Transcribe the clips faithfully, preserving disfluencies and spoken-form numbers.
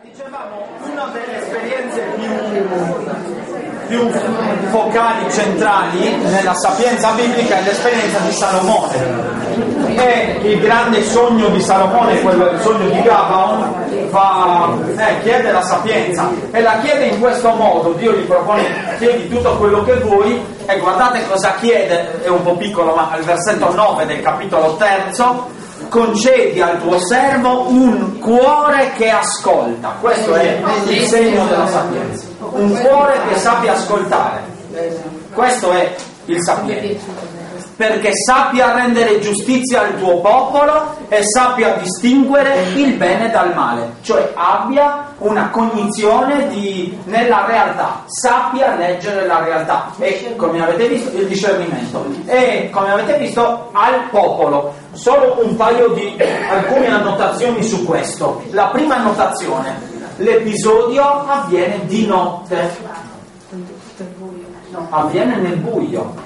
Dicevamo, una delle esperienze più, più focali, centrali nella sapienza biblica è l'esperienza di Salomone. E il grande sogno di Salomone, quello del sogno di Gabaon, fa, eh, chiede la sapienza e la chiede in questo modo. Dio gli propone: chiedi tutto quello che vuoi, e guardate cosa chiede, è un po' piccolo, ma al versetto nove del capitolo terzo: concedi al tuo servo un cuore che ascolta. Questo è il segno della sapienza, un cuore che sappia ascoltare. Questo è il sapiente, perché sappia rendere giustizia al tuo popolo e sappia distinguere il bene dal male, cioè abbia una cognizione di, nella realtà, sappia leggere la realtà e, come avete visto, il discernimento. E come avete visto, al popolo. Solo un paio di alcune annotazioni su questo. La prima annotazione: l'episodio avviene di notte, avviene nel buio.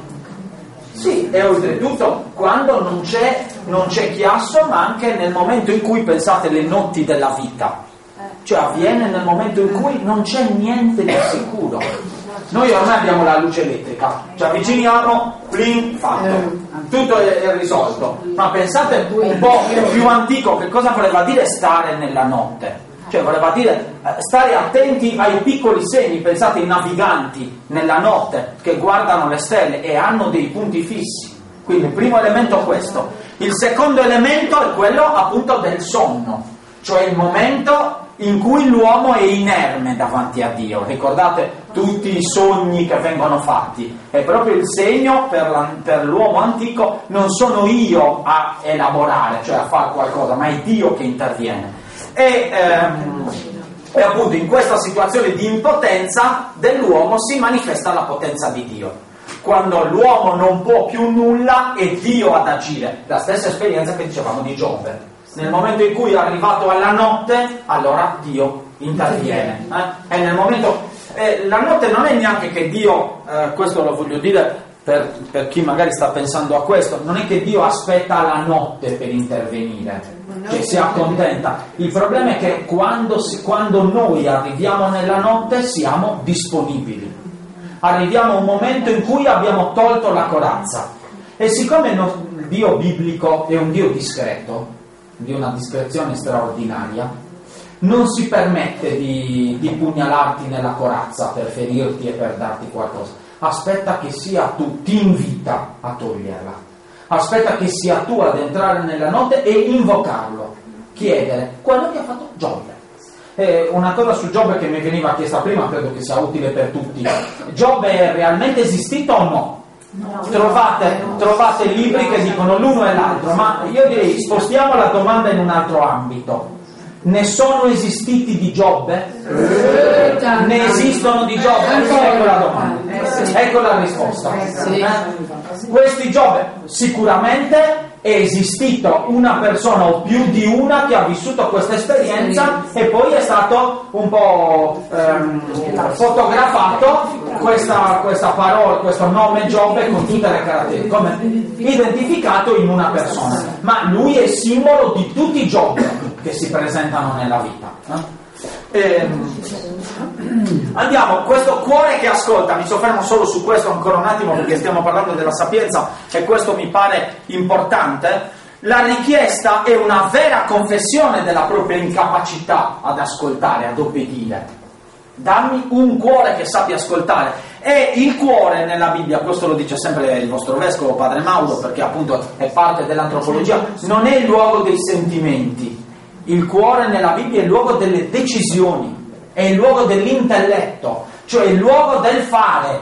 Sì, e oltretutto quando non c'è, non c'è chiasso, ma anche nel momento in cui, pensate, le notti della vita, cioè avviene nel momento in cui non c'è niente di sicuro. Noi ormai abbiamo la luce elettrica, ci avviciniamo, pling, fatto, tutto è, è risolto. Ma pensate un po' più antico, che cosa voleva dire stare nella notte? Cioè voleva dire stare attenti ai piccoli segni. Pensate ai naviganti nella notte che guardano le stelle e hanno dei punti fissi. Quindi il primo elemento è questo. Il secondo elemento è quello appunto del sonno, cioè il momento in cui l'uomo è inerme davanti a Dio. Ricordate tutti i sogni che vengono fatti, è proprio il segno per, la, per l'uomo antico: non sono io a elaborare, cioè a fare qualcosa, ma è Dio che interviene. E, ehm, e appunto in questa situazione di impotenza dell'uomo si manifesta la potenza di Dio, quando l'uomo non può più nulla e Dio ad agire. La stessa esperienza che dicevamo di Giobbe: nel momento in cui è arrivato alla notte, allora Dio interviene, eh? E nel momento eh, la notte non è neanche che Dio, eh, questo lo voglio dire per, per chi magari sta pensando a questo, non è che Dio aspetta la notte per intervenire, che si accontenta. Il problema è che quando, si, quando noi arriviamo nella notte siamo disponibili, arriviamo a un momento in cui abbiamo tolto la corazza, e siccome no, il Dio biblico è un Dio discreto, di una discrezione straordinaria, non si permette di, di pugnalarti nella corazza per ferirti e per darti qualcosa. Aspetta che sia tu, ti invita a toglierla, aspetta che sia tu ad entrare nella notte e invocarlo, chiedere quello che ha fatto Giobbe. Eh, una cosa su Giobbe che mi veniva chiesta prima, credo che sia utile per tutti: Giobbe è realmente esistito o no? No. Trovate, trovate libri che dicono l'uno e l'altro, ma io direi spostiamo la domanda in un altro ambito. Ne sono esistiti di Giobbe? Ne esistono di Giobbe? Ecco la domanda, ecco la risposta. Questi Giobbe, sicuramente è esistito una persona o più di una che ha vissuto questa esperienza e poi è stato un po' ehm, fotografato questa, questa parola, questo nome Giobbe con tutte le caratteristiche, come identificato in una persona, ma lui è simbolo di tutti i Giobbe che si presentano nella vita. Eh, andiamo, questo cuore che ascolta, mi soffermo solo su questo ancora un attimo perché stiamo parlando della sapienza e questo mi pare importante. La richiesta è una vera confessione della propria incapacità ad ascoltare, ad obbedire. Dammi un cuore che sappia ascoltare. E il cuore nella Bibbia, questo lo dice sempre il vostro vescovo Padre Mauro, perché appunto è parte dell'antropologia, non è il luogo dei sentimenti. Il cuore nella Bibbia è il luogo delle decisioni, è il luogo dell'intelletto, cioè il luogo del fare.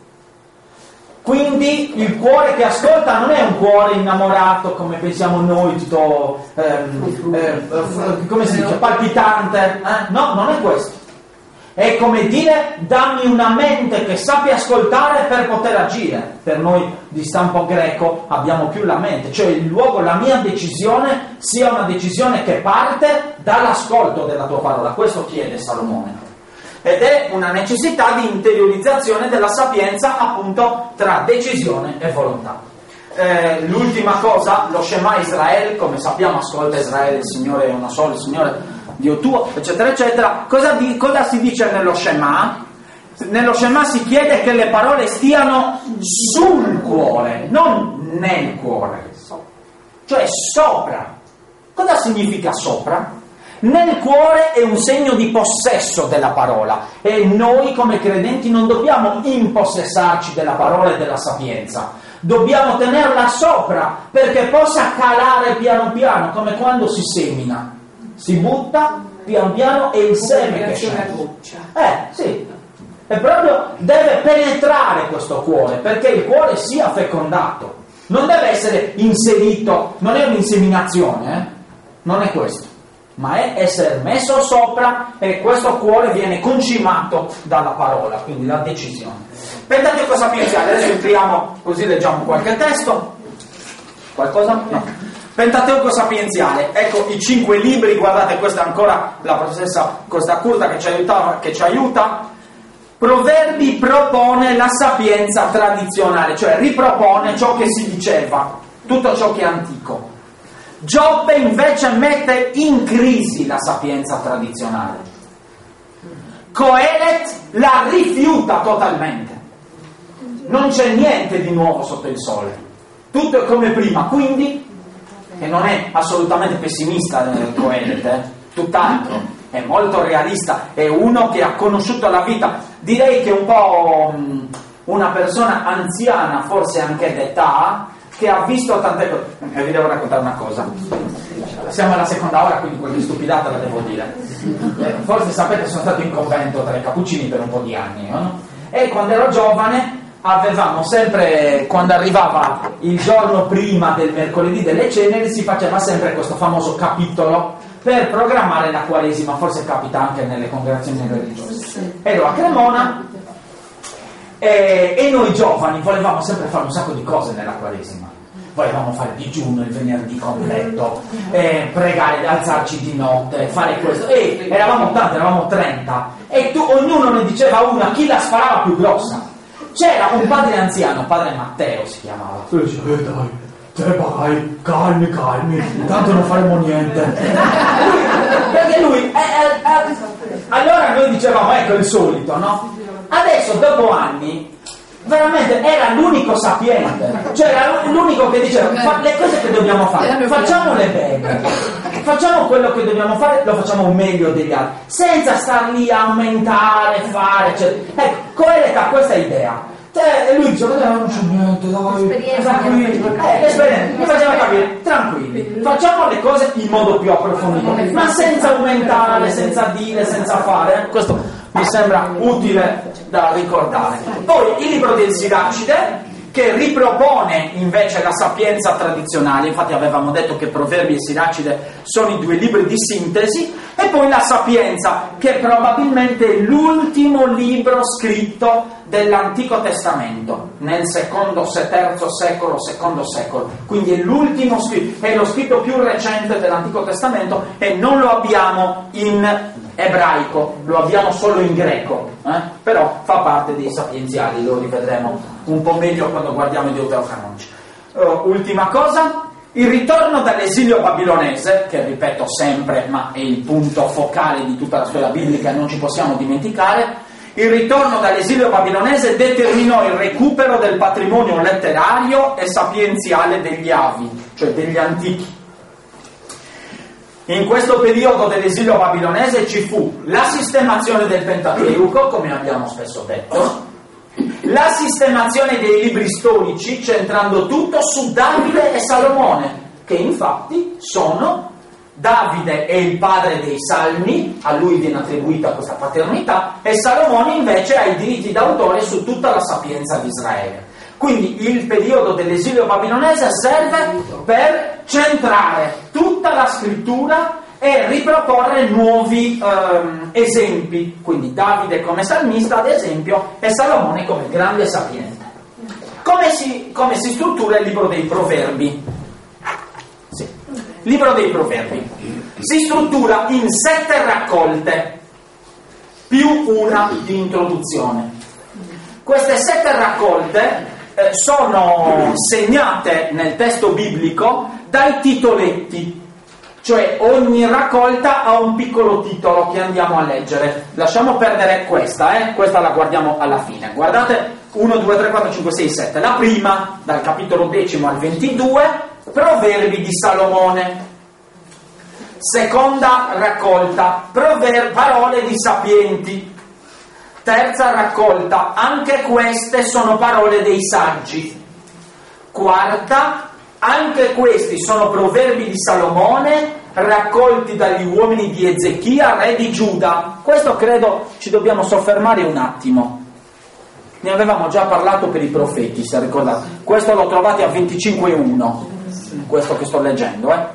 Quindi il cuore che ascolta non è un cuore innamorato come pensiamo noi, tutto ehm, eh, come si dice, palpitante, eh? No, non è questo. È come dire: dammi una mente che sappia ascoltare per poter agire. Per noi di stampo greco abbiamo più la mente, cioè il luogo, la mia decisione sia una decisione che parte dall'ascolto della tua parola. Questo chiede Salomone. Ed è una necessità di interiorizzazione della sapienza appunto tra decisione e volontà. Eh, l'ultima cosa, lo Shema Israele, come sappiamo, ascolta Israele, il Signore è uno solo, il Signore Dio tuo, eccetera, eccetera. Cosa, di, cosa si dice nello Shema? Nello Shema si chiede che le parole stiano sul cuore, non nel cuore, cioè sopra. Cosa significa sopra? Nel cuore è un segno di possesso della parola e noi come credenti non dobbiamo impossessarci della parola e della sapienza, dobbiamo tenerla sopra perché possa calare piano piano, come quando si semina, si butta piano piano e il seme che scende. Eh, sì. E proprio deve penetrare questo cuore perché il cuore sia fecondato, non deve essere inserito, non è un'inseminazione, eh? Non è questo, ma è essere messo sopra e questo cuore viene concimato dalla parola, quindi la decisione. Pentateuco sapienziale, adesso entriamo così leggiamo qualche testo, qualcosa? No. Pentateuco sapienziale, ecco i cinque libri, guardate questa è ancora la professoressa Costa Curta che ci aiuta, che ci aiuta. Proverbi propone la sapienza tradizionale, cioè ripropone ciò che si diceva, tutto ciò che è antico. Giobbe invece mette in crisi la sapienza tradizionale. Coelet la rifiuta totalmente. Non c'è niente di nuovo sotto il sole. Tutto è come prima, quindi, e non è assolutamente pessimista eh, Coelet, eh, tutt'altro. È molto realista, è uno che ha conosciuto la vita. Direi che è un po' um, una persona anziana, forse anche d'età, che ha visto tante cose. E vi devo raccontare una cosa. Siamo alla seconda ora, quindi qualche stupidata la devo dire. Eh, forse sapete, sono stato in convento tra i cappuccini per un po' di anni, no? E quando ero giovane avevamo sempre, quando arrivava il giorno prima del mercoledì delle ceneri, si faceva sempre questo famoso capitolo per programmare la Quaresima, forse capita anche nelle congregazioni religiose. Ero a Cremona e, e noi giovani volevamo sempre fare un sacco di cose nella Quaresima. Volevamo fare digiuno il venerdì completo, eh, pregare, alzarci di notte, fare questo. E eravamo tanti, eravamo trenta, e tu, ognuno ne diceva una, chi la sparava più grossa. C'era un padre anziano, padre Matteo si chiamava. Tu dici, eh dai, te vai, calmi, calmi, tanto non faremo niente. Perché lui, eh, eh, eh, allora noi dicevamo, ecco il solito, no? Adesso, dopo anni, veramente era l'unico sapiente, cioè era l'unico che diceva, fa, le cose che dobbiamo fare, facciamole bene, facciamo quello che dobbiamo fare, lo facciamo meglio degli altri, senza star lì a aumentare, fare, eccetera. Ecco, Coelet ha questa idea. Cioè, e lui diceva, non c'è niente, dai, tranquilli, eh, l'esperienza, mi faceva capire, tranquilli, facciamo le cose in modo più approfondito, ma senza aumentare, senza dire, senza fare. Questo mi sembra utile da ricordare. Poi il libro del Siracide, che ripropone invece la sapienza tradizionale, infatti avevamo detto che Proverbi e Siracide sono i due libri di sintesi, e poi la Sapienza, che probabilmente è l'ultimo libro scritto dell'Antico Testamento, nel secondo, se terzo secolo, secondo secolo, quindi è l'ultimo scritto, è lo scritto più recente dell'Antico Testamento e non lo abbiamo in ebraico, lo abbiamo solo in greco, eh? Però fa parte dei sapienziali, lo rivedremo un po' meglio quando guardiamo i deuterocanonici. Uh, ultima cosa, il ritorno dall'esilio babilonese, che ripeto sempre, ma è il punto focale di tutta la storia biblica e non ci possiamo dimenticare. Il ritorno dall'esilio babilonese determinò il recupero del patrimonio letterario e sapienziale degli Avi, cioè degli antichi. In questo periodo dell'esilio babilonese ci fu la sistemazione del Pentateuco, come abbiamo spesso detto, la sistemazione dei libri storici, centrando tutto su Davide e Salomone, che infatti sono... Davide è il padre dei Salmi, a lui viene attribuita questa paternità, e Salomone invece ha i diritti d'autore su tutta la sapienza di Israele. Quindi il periodo dell'esilio babilonese serve per centrare tutta la scrittura e riproporre nuovi ehm, esempi, quindi Davide come salmista ad esempio e Salomone come grande sapiente. Come si, come si struttura il libro dei Proverbi? Sì. Libro dei Proverbi si struttura in sette raccolte più una di introduzione. Queste sette raccolte eh, sono segnate nel testo biblico dai titoletti. Cioè ogni raccolta ha un piccolo titolo che andiamo a leggere. Lasciamo perdere questa, eh? Questa la guardiamo alla fine. Guardate uno, due, tre, quattro, cinque, sei, sette. La prima, dal capitolo decimo al ventidue, Proverbi di Salomone. Seconda raccolta, prover- parole di sapienti. Terza raccolta, anche queste sono parole dei saggi. Quarta, anche questi sono proverbi di Salomone raccolti dagli uomini di Ezechia, re di Giuda. Questo credo ci dobbiamo soffermare un attimo. Ne avevamo già parlato per i profeti, se ricordate. Questo lo trovate a venticinque uno, questo che sto leggendo. Eh?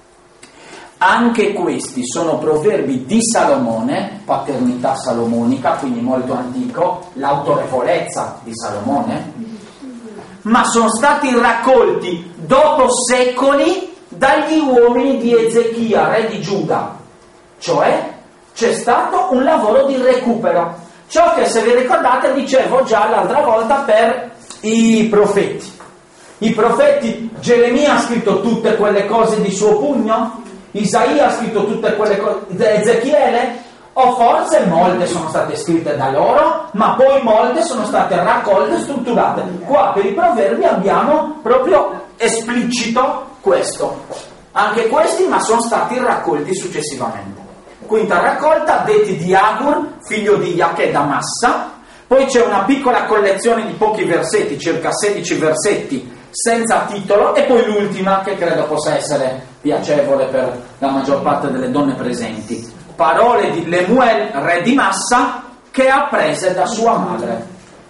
Anche questi sono proverbi di Salomone, paternità salomonica, quindi molto antico, l'autorevolezza di Salomone, ma sono stati raccolti dopo secoli dagli uomini di Ezechia, re di Giuda. Cioè c'è stato un lavoro di recupero. Ciò che, se vi ricordate, dicevo già l'altra volta per i profeti. I profeti, Geremia ha scritto tutte quelle cose di suo pugno? Isaia ha scritto tutte quelle cose? Ezechiele? O forse molte sono state scritte da loro, ma poi molte sono state raccolte e strutturate. Qua per i proverbi abbiamo proprio esplicito questo. Anche questi, ma sono stati raccolti successivamente. Quinta raccolta, detti di Agur, figlio di Iache da Massa. Poi c'è una piccola collezione di pochi versetti, circa sedici versetti, senza titolo, e poi l'ultima, che credo possa essere piacevole per la maggior parte delle donne presenti. Parole di Lemuel, re di Massa, che ha prese da sua madre.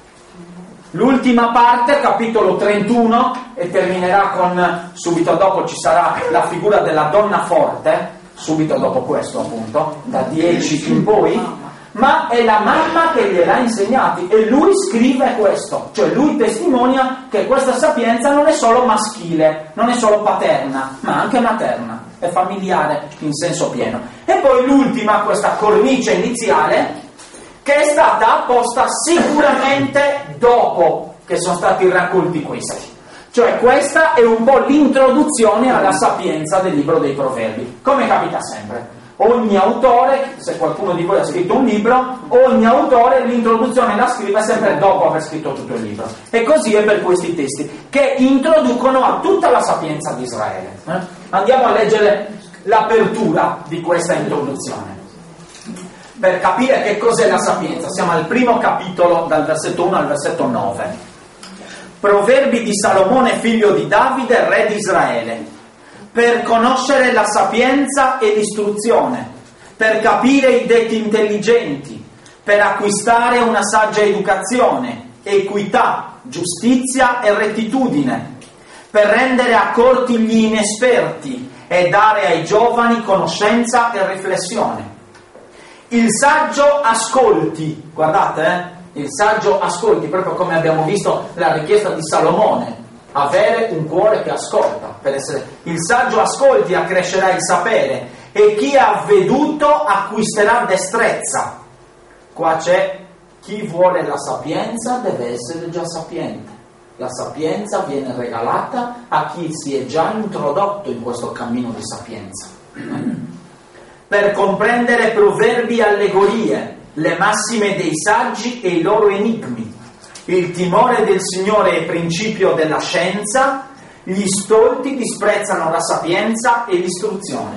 L'ultima parte, capitolo trentuno, e terminerà con, subito dopo ci sarà la figura della donna forte, subito dopo questo appunto, da dieci in poi, ma è la mamma che gliel'ha insegnati, e lui scrive questo, cioè lui testimonia che questa sapienza non è solo maschile, non è solo paterna, ma anche materna, è familiare in senso pieno. E poi l'ultima, questa cornice iniziale, che è stata apposta sicuramente dopo che sono stati raccolti questi. Cioè questa è un po' l'introduzione alla sapienza del libro dei Proverbi, come capita sempre. Ogni autore, se qualcuno di voi ha scritto un libro, ogni autore l'introduzione la scrive sempre dopo aver scritto tutto il libro. E così è per questi testi, che introducono a tutta la sapienza di Israele. Eh? Andiamo a leggere l'apertura di questa introduzione, per capire che cos'è la sapienza. Siamo al primo capitolo, dal versetto uno al versetto nove. Proverbi di Salomone, figlio di Davide, re di Israele, per conoscere la sapienza e l'istruzione, per capire i detti intelligenti, per acquistare una saggia educazione, equità, giustizia e rettitudine, per rendere accorti gli inesperti e dare ai giovani conoscenza e riflessione. Il saggio ascolti, guardate, eh? Il saggio ascolti, proprio come abbiamo visto la richiesta di Salomone, avere un cuore che ascolta, per essere il saggio ascolti, accrescerà il sapere, e chi ha veduto acquisterà destrezza. Qua c'è chi vuole la sapienza deve essere già sapiente. La sapienza viene regalata a chi si è già introdotto in questo cammino di sapienza. Per comprendere proverbi e allegorie, le massime dei saggi e i loro enigmi. Il timore del Signore è principio della scienza, gli stolti disprezzano la sapienza e l'istruzione.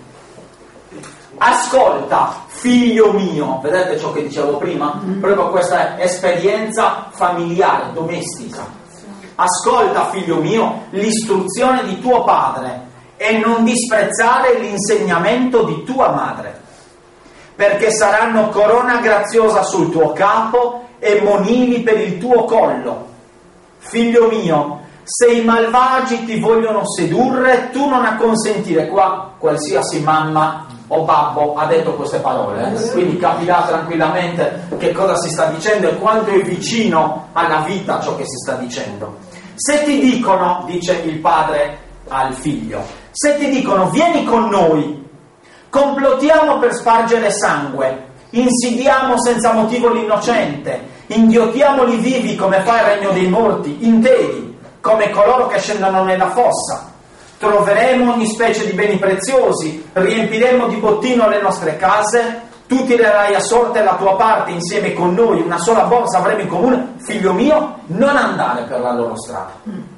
Ascolta, figlio mio, vedete ciò che dicevo prima? Proprio questa esperienza familiare, domestica. Ascolta, figlio mio, l'istruzione di tuo padre e non disprezzare l'insegnamento di tua madre, perché saranno corona graziosa sul tuo capo e monili per il tuo collo. Figlio mio, se i malvagi ti vogliono sedurre, tu non acconsentire. Qua qualsiasi mamma o babbo ha detto queste parole, eh? Quindi capirà tranquillamente che cosa si sta dicendo e quanto è vicino alla vita ciò che si sta dicendo. Se ti dicono, dice il padre al figlio, se ti dicono vieni con noi, complottiamo per spargere sangue, insidiamo senza motivo l'innocente, inghiottiamoli vivi come fa il regno dei morti, interi, come coloro che scendono nella fossa. troveremo ogni specie di beni preziosi, riempiremo di bottino le nostre case, tu tirerai a sorte la tua parte insieme con noi, una sola borsa avremo in comune. Figlio mio, non andare per la loro strada.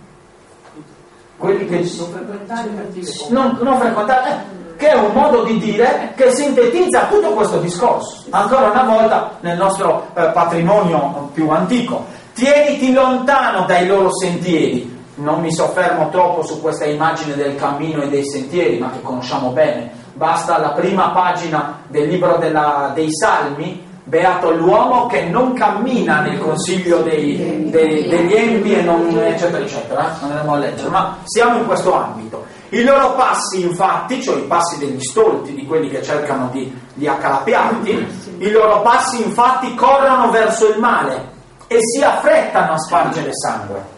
Quelli che non frequentare, non, non frequentare eh, che è un modo di dire che sintetizza tutto questo discorso. Ancora una volta nel nostro eh, patrimonio più antico: tieniti lontano dai loro sentieri. Non mi soffermo troppo su questa immagine del cammino e dei sentieri, ma che conosciamo bene. Basta la prima pagina del libro della, dei Salmi: beato l'uomo che non cammina nel consiglio dei, dei, degli empi e non eccetera eccetera, eh? Non andremo a leggere, ma siamo in questo ambito. I loro passi, infatti, cioè i passi degli stolti, di quelli che cercano di, di accalappiarti, i loro passi infatti corrono verso il male e si affrettano a spargere sangue.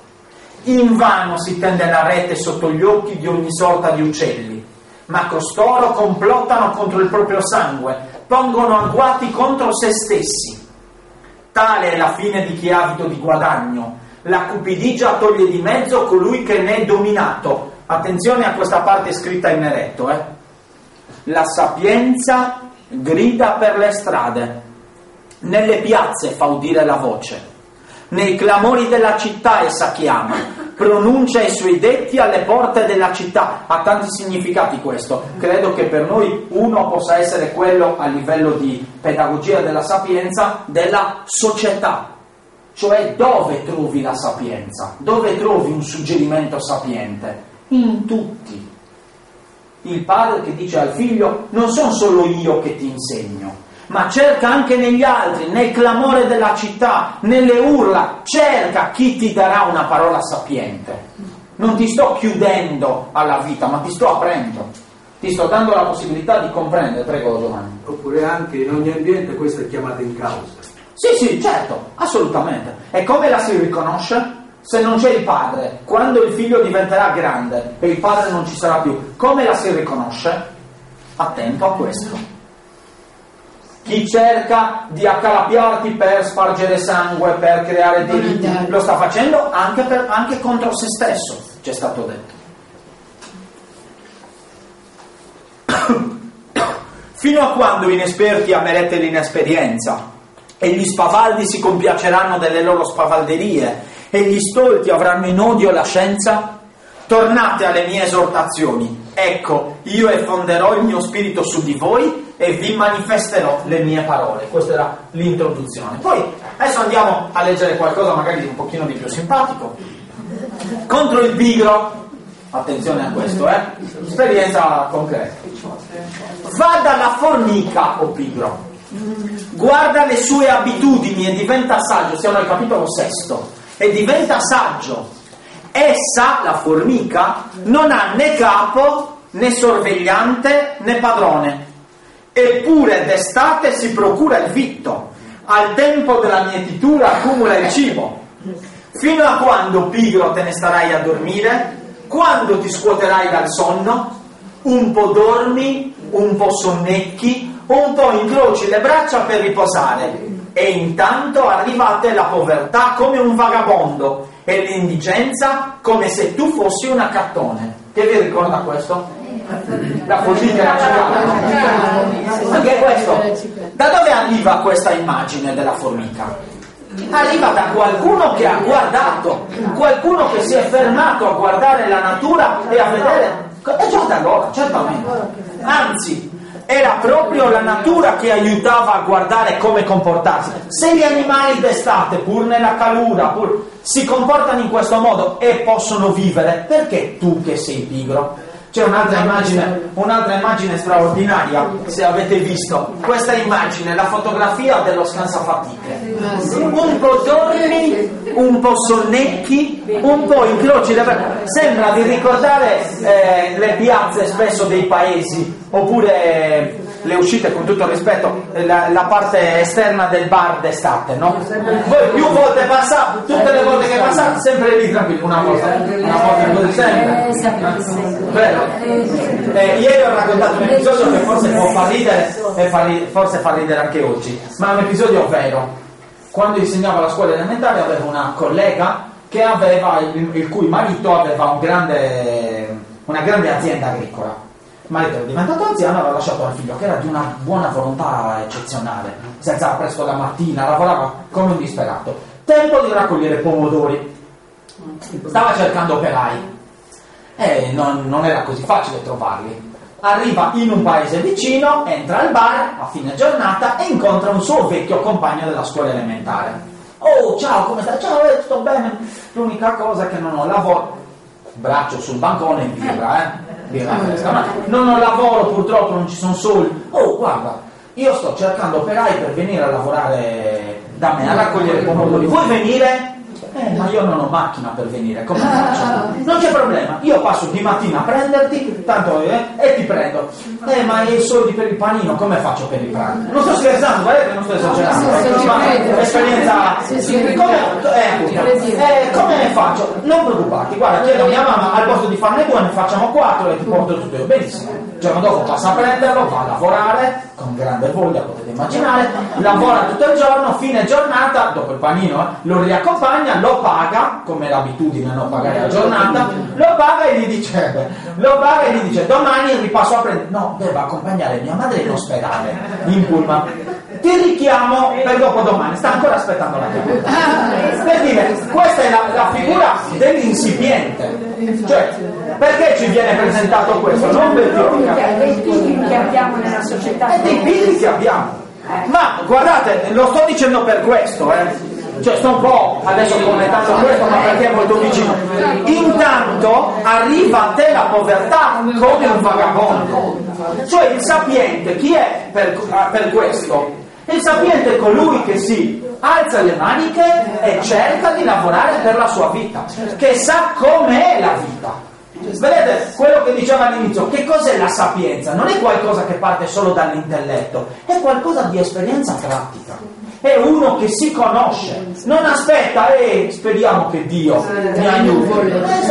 Invano si tende la rete sotto gli occhi di ogni sorta di uccelli, ma costoro complottano contro il proprio sangue, pongono agguati contro se stessi. Tale è la fine di chi è avido di guadagno. La cupidigia toglie di mezzo colui che ne è dominato. Attenzione a questa parte scritta in neretto, eh. La sapienza grida per le strade, nelle piazze fa udire la voce, nei clamori della città essa chiama, pronuncia i suoi detti alle porte della città. Ha tanti significati questo. Credo che per noi uno possa essere quello, a livello di pedagogia della sapienza, della società. Cioè, dove trovi la sapienza? Dove trovi un suggerimento sapiente? In tutti. Il padre che dice al figlio: non sono solo io che ti insegno, ma cerca anche negli altri, nel clamore della città, nelle urla, cerca chi ti darà una parola sapiente. Non ti sto chiudendo alla vita, ma ti sto aprendo, ti sto dando la possibilità di comprendere. Prego, Giovanni. Oppure anche in ogni ambiente questa è chiamata in causa. Sì, sì, certo, assolutamente. E come la si riconosce? Se non c'è il padre, quando il figlio diventerà grande e il padre non ci sarà più, come la si riconosce? Attento a questo. Chi cerca di accalappiarti per spargere sangue, per creare delitti, lo sta facendo anche, per, anche contro se stesso, ci è stato detto. Fino a quando inesperti amerete l'inesperienza e gli spavaldi si compiaceranno delle loro spavalderie e gli stolti avranno in odio la scienza? Tornate alle mie esortazioni. Ecco, io effonderò il mio spirito su di voi e vi manifesterò le mie parole. Questa era l'introduzione. Poi adesso andiamo a leggere qualcosa magari un pochino di più simpatico. Contro il pigro, attenzione a questo, eh? Esperienza concreta. Va dalla formica, o pigro, guarda le sue abitudini e diventa saggio. Siamo al capitolo sesto. E diventa saggio. Essa, la formica, non ha né capo, né sorvegliante, né padrone. Eppure d'estate si procura il vitto, al tempo della mietitura accumula il cibo. Fino a quando, pigro, te ne starai a dormire? Quando ti scuoterai dal sonno? Un po' dormi, un po' sonnecchi, un po' incroci le braccia per riposare. E intanto arrivate la povertà come un vagabondo e l'indigenza come se tu fossi un accattone. Che vi ricorda questo? La formica e la cicala. Anche questo. Da dove arriva questa immagine della formica? Arriva da qualcuno che ha guardato, qualcuno che si è fermato a guardare la natura e a vedere. E già da allora, certamente. Anzi, era proprio la natura che aiutava a guardare come comportarsi. Se gli animali d'estate, pur nella calura, pur si comportano in questo modo e possono vivere, perché tu che sei pigro? C'è un'altra immagine, un'altra immagine straordinaria, se avete visto questa immagine, la fotografia dello scansafatiche. Un po' dormi, un po' sonnecchi, un po' incroci le braccia. Sembra di ricordare eh, le piazze spesso dei paesi, oppure eh, le uscite, con tutto il rispetto, la, la parte esterna del bar d'estate, no? Voi più volte passate, tutte le volte che passate, sempre lì tranquilli, una volta, una volta così sempre. Vero? Eh, ieri ho raccontato un episodio che forse può far ridere e fa, forse fa ridere anche oggi, ma è un episodio vero. Quando insegnavo alla scuola elementare avevo una collega che aveva, il, il cui marito aveva un grande, una grande azienda agricola. Il marito era diventato anziano e aveva lasciato al figlio, che era di una buona volontà eccezionale, si alzava presto la mattina, lavorava come un disperato. Tempo di raccogliere pomodori, stava cercando operai e non, non era così facile trovarli. Arriva in un paese vicino, entra al bar a fine giornata e incontra un suo vecchio compagno della scuola elementare. Oh, ciao, come stai? Ciao, eh, sto bene, l'unica cosa è che non ho lavoro. Braccio sul bancone in birra, eh? Birra fresca. Ma non ho lavoro, purtroppo non ci sono soldi. Oh, guarda, io sto cercando operai per venire a lavorare da me, a raccogliere pomodori. Vuoi venire? Eh, ma io non ho macchina per venire, come faccio? Non c'è problema, io passo di mattina a prenderti, tanto eh, e ti prendo. Eh, ma i soldi per il panino, come faccio per il pranzo? Non sto scherzando, guardate che non sto esagerando. È esperienza. Come, eh, eh, come faccio? Non preoccuparti, guarda, chiedo a mia mamma, al posto di farne due ne facciamo quattro e ti porto tutto io. Benissimo. Il giorno dopo passa a prenderlo, va a lavorare, con grande voglia, potete immaginare, lavora tutto il giorno, fine giornata, dopo il panino, eh, lo riaccompagna, lo paga, come l'abitudine a non pagare la giornata, lo paga e gli dice, lo paga e gli dice, domani ripasso a prendere, no, devo accompagnare mia madre in ospedale, in pullman, ti richiamo per dopo domani, sta ancora aspettando la chiamata. Per dire, questa è la, la figura dell'insipiente, cioè, perché ci viene presentato questo? Non perché dei pigri che abbiamo nella società, e dei pigri che abbiamo, ma guardate, lo sto dicendo per questo, eh. Cioè sto un po' adesso commentando questo, ma perché è molto vicino. Intanto arriva a te la povertà come un vagabondo. Cioè il sapiente, chi è per, per questo? Il sapiente è colui che si alza le maniche e cerca di lavorare per la sua vita, che sa com'è la vita. Vedete quello che diceva all'inizio, che cos'è la sapienza? Non è qualcosa che parte solo dall'intelletto, è qualcosa di esperienza pratica. È uno che si conosce, non aspetta e speriamo che Dio mi aiuti. Eh